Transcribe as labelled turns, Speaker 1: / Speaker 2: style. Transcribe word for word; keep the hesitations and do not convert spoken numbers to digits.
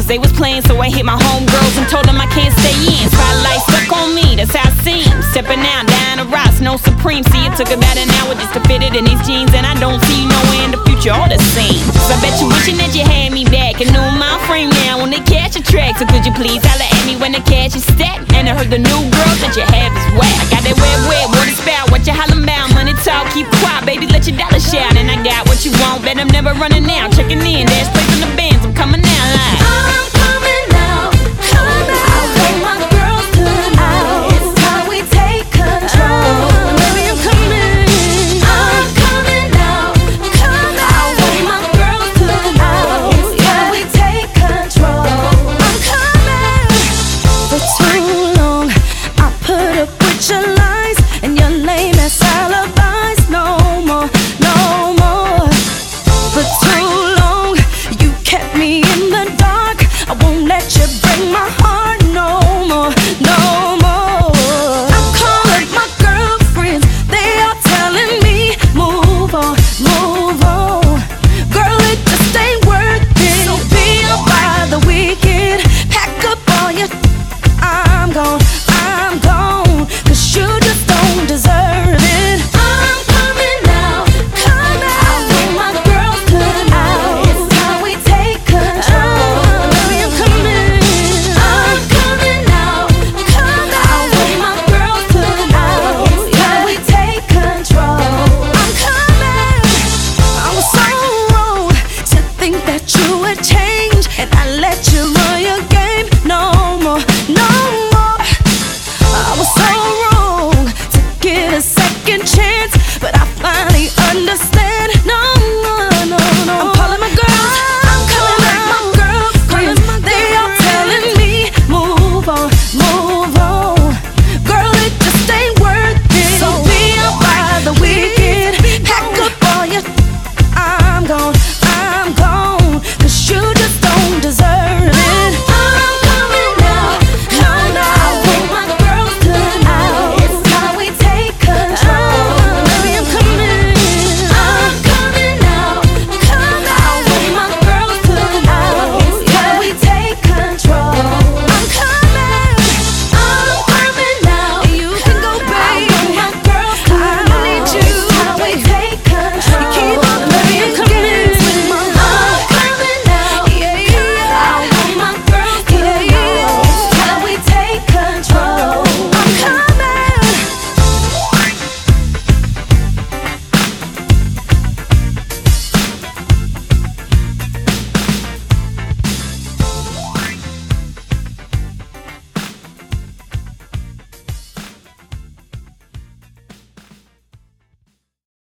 Speaker 1: cause they was playing, so I hit my homegirls and told them I can't stay in. Spotlight stuck on me, that's how it seems. Stepping out, down the Ross, no Supreme. See, it took about an hour just to fit it in these jeans, and I don't see you nowhere in the future all the same. So I bet you wishing that you had me back and knew my frame now when they catch a track. So could you please holler at me when the cash is stacked? And I heard the new girls that you have is whack. I got that wet, wet, water spout, what you hollering about? Money talk, keep quiet, baby, let your dollar shout. And I got what you want, bet I'm never running out. Checking